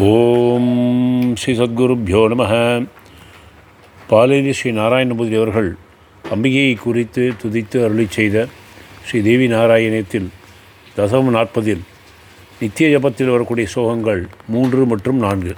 ஓம் ஸ்ரீ சத்குருப்யோ நம. பாலேரி ஸ்ரீ நாராயணபூதி அவர்கள் அம்பிகையை குறித்து துதித்து அருளி செய்த ஸ்ரீ தேவி நாராயணத்தில் தசமம் 40 நித்திய ஜபத்தில் வரக்கூடிய ஸ்லோகங்கள் 3 மற்றும் 4.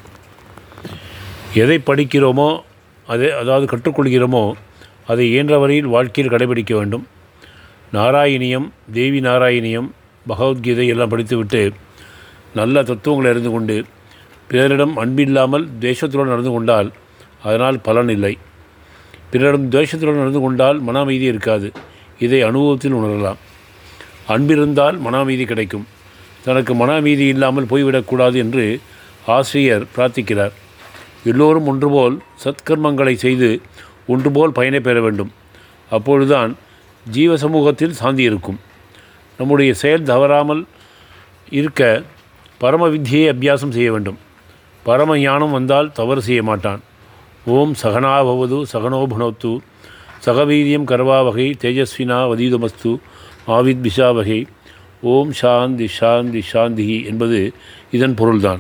எதை படிக்கிறோமோ அதாவது கற்றுக்கொள்கிறோமோ அதை இயன்ற வரையில் வாழ்க்கையில் கடைபிடிக்க வேண்டும். நாராயணியம், தேவி நாராயணியம், பகவத்கீதை எல்லாம் படித்துவிட்டு நல்ல தத்துவங்களை அறிந்து கொண்டு பிறரிடம் அன்பில்லாமல் துவேஷத்துடன் நடந்து கொண்டால் அதனால் பலன் இல்லை. பிறரிடம் துவேஷத்துடன் நடந்து கொண்டால் மன அமைதி இருக்காது. இதை அனுபவத்தில் உணரலாம். அன்பிருந்தால் மன அமைதி கிடைக்கும். தனக்கு மன அமைதி இல்லாமல் போய்விடக்கூடாது என்று ஆசிரியர் பிரார்த்திக்கிறார். எல்லோரும் ஒன்றுபோல் சத்கர்மங்களை செய்து ஒன்றுபோல் பயனை பெற வேண்டும். அப்பொழுதுதான் ஜீவ சமூகத்தில் சாந்தி இருக்கும். நம்முடைய செயல் தவறாமல் இருக்க பரம வித்தியை அபியாசம் செய்ய வேண்டும். பரம ஞானம் வந்தால் தவறு செய்ய மாட்டான். ஓம் சகனா பவது சகனோ புனோத்து சகவீரியம் கர்வாவகை தேஜஸ்வினா வதீதமஸ்து ஆவித் பிஷாவகை. ஓம் சாந்தி சாந்தி சாந்தி என்பது இதன் பொருள்தான்.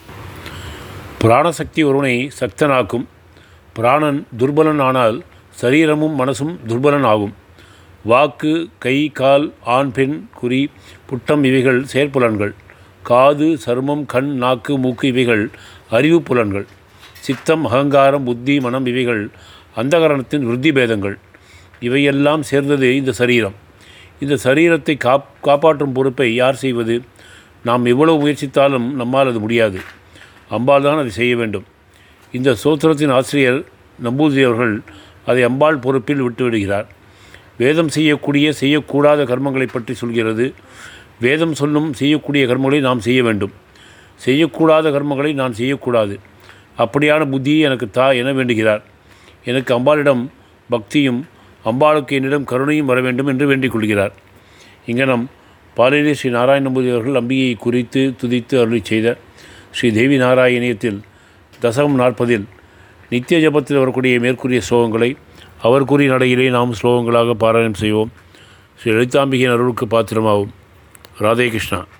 பிராணசக்தி ஒருவனை சக்தனாக்கும். பிராணன் துர்பலன் ஆனால் சரீரமும் மனசும் துர்பலன் ஆகும். வாக்கு, கை, கால், ஆண், பெண், குறி, புட்டம் இவைகள் செயற்புலன்கள். காது, சருமம், கண், நாக்கு, மூக்கு இவைகள் அறிவு புலன்கள். சித்தம், அகங்காரம், புத்தி, மனம் இவைகள் அந்தகரணத்தின் விருத்தி பேதங்கள். இவையெல்லாம் சேர்ந்தது இந்த சரீரம். இந்த சரீரத்தை காப்பாற்றும் பொறுப்பை யார் செய்வது? நாம் எவ்வளவு முயற்சித்தாலும் நம்மால் அது முடியாது. அம்பாள் தான் அதை செய்ய வேண்டும். இந்த ஸ்தோத்திரத்தின் ஆசிரியர் நம்பூதிரி அவர்கள் அதை அம்பாள் பொறுப்பில் விட்டுவிடுகிறார். வேதம் செய்யக்கூடாத கர்மங்களை பற்றி சொல்கிறது. வேதம் சொல்லும் செய்யக்கூடிய கர்மங்களை நாம் செய்ய வேண்டும். செய்யக்கூடாத கர்மங்களை நான் செய்யக்கூடாது. அப்படியான புத்தியை எனக்கு தா என வேண்டுகிறார். எனக்கு அம்பாளிடம் பக்தியும் அம்பாளுக்கு என்னிடம் கருணையும் வர வேண்டும் என்று வேண்டிக் கொள்கிறார். இங்கனம் பாலேரி ஸ்ரீ நாராயணபூதி அவர்கள் அம்பிகையை குறித்து துதித்து அருளி செய்த ஸ்ரீ தேவி நாராயணியத்தில் தசகம் 40 நித்திய ஜபத்தில் வரக்கூடிய மேற்கூறிய ஸ்லோகங்களை அவர் கூறிய நடையிலே நாம் ஸ்லோகங்களாக பாராயணம் செய்வோம். ஸ்ரீ லலிதாம்பிகையின் அருளுக்கு பாத்திரமாகும். ராதே கிருஷ்ணா.